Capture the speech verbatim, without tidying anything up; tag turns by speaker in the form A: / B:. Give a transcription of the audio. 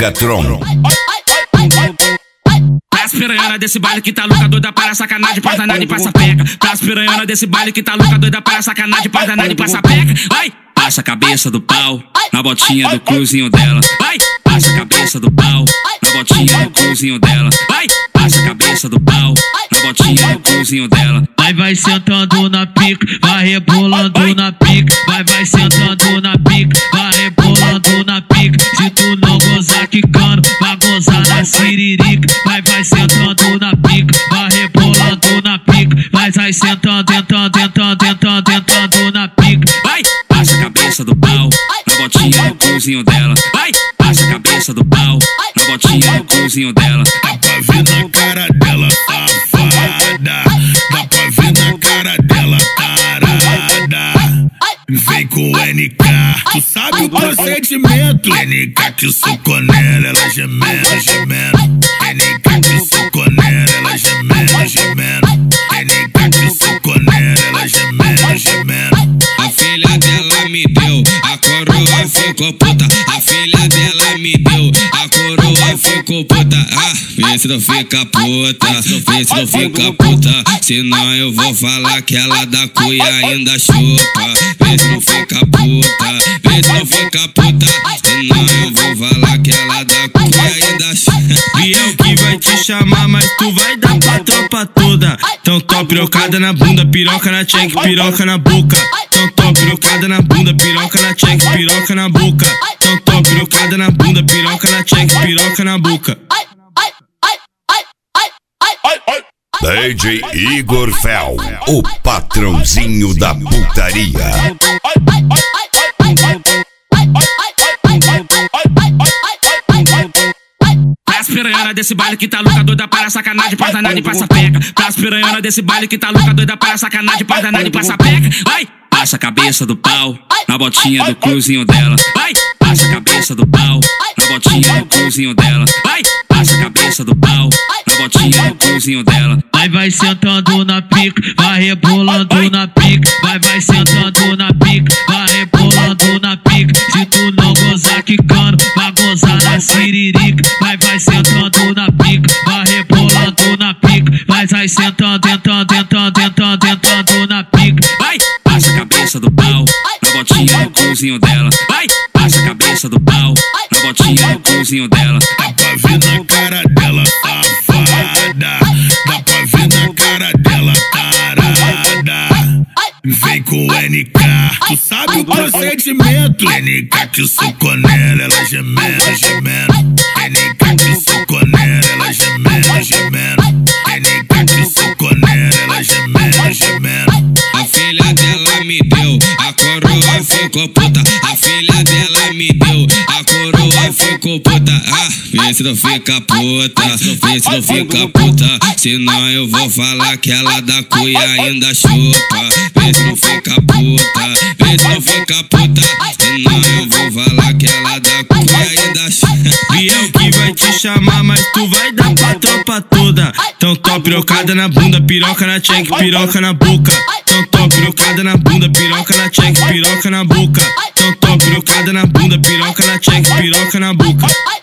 A: Megatron.
B: Pras piranhona desse baile que tá louca, doida para sacanagem, passa nada e passa peca. Pras piranhona desse baile que tá louca, doida para sacanagem, passa nada e passa peca. Vai! Passa a cabeça do pau na botinha do cruzinho dela. Vai! Passa a cabeça do pau na botinha do cruzinho dela. Vai! Passa a cabeça do pau na botinha do cruzinho dela.
C: Vai, vai sentando na pica, vai rebolando na pica. Vai, vai sentando na pica, vai rebolando na pica. Se tu não gozar quicando, vai gozar na siririca. Vai, vai sentando na pica, vai rebolando na pica. Vai, vai sentando, tentando, tentando, tentando, tentando na pica.
B: Vai! Passa a cabeça do pau na botinha do cruzinho dela. Vai! Passa a cabeça do pau na botinha do cruzinho dela.
D: Dá pra ver na cara dela, safada. Dá pra ver na cara dela, tarada. Vem com o N K, tu sabe o procedimento. N K que socou nela, ela gemendo, gemendo. N K que socou nela, ela gemendo, gemendo. N K que socou nela, ela gemendo, gemendo.
E: A filha dela me deu, a coroa ficou puta. A filha dela me deu, a coroa ficou puta. Ah, vê se não fica puta, vê se não fica puta. Senão eu vou falar que ela da cuia ainda chupa. Vê se não fica puta, vê se não fica puta. Senão eu vou falar que ela da cuia ainda chupa.
C: Biel que vai te chamar, mas tu vai dar pra tropa toda. Então tó pirocada na bunda, piroca na check, piroca na boca. Então tó pirocada na bunda, piroca na check, piroca na boca. Então tó pirocada na bunda, piroca na check, piroca na boca.
A: D J Igor Fel, o patrãozinho da putaria.
B: Pras piranhona desse baile que tá louca, doida para sacanagem, passa nada e passa peca. Pras piranhona desse baile que tá louca, doida para sacanagem, passa nada e passa peca. Vai! Passa a cabeça do pau na botinha do cruzinho dela. Vai! Passa a cabeça do pau na botinha do cruzinho dela. Vai! Passa a cabeça do pau na botinha do cruzinho dela.
C: Vai, vai sentando na pica, vai rebolando na pica. Vai, vai sentando na pica, vai rebolando na pica. Se tu não gozar quicando, vai gozar na siririca. Vai, vai sentando na pica, vai rebolando na pica. Vai, vai sentando, tentando, tentando, tentando, tentando na pica.
B: Vai! Passa a cabeça do pau na botinha do cruzinho dela. Vai! Passa a cabeça do pau na botinha do cruzinho dela.
D: Dá pra ver na cara dela, safada. Dá pra ver na cara dela, tarada. Vem com o N K, tu sabe o procedimento. N K que socou nela, ela gemendo, gemendo. N K que socou nela, ela gemendo, gemendo. N K que socou nela, ela gemendo, gemendo.
E: A filha dela me deu, a coroa ficou puta. A filha dela me deu, a coroa ficou puta. Ah, vê se não fica puta, vê se não fica puta. Senão eu vou falar que ela da cuia ainda chupa. Vê se não fica puta, vê se não fica puta. Senão eu vou falar que ela da cuia ainda chupa.
C: Biel que vai te chamar, mas tu vai dar pra tropa toda. Então tó pirocada na bunda, piroca na check, piroca na boca. Então tó pirocada na bunda, piroca na check, piroca na boca. Então tó pirocada na bunda, piroca na check, piroca na boca.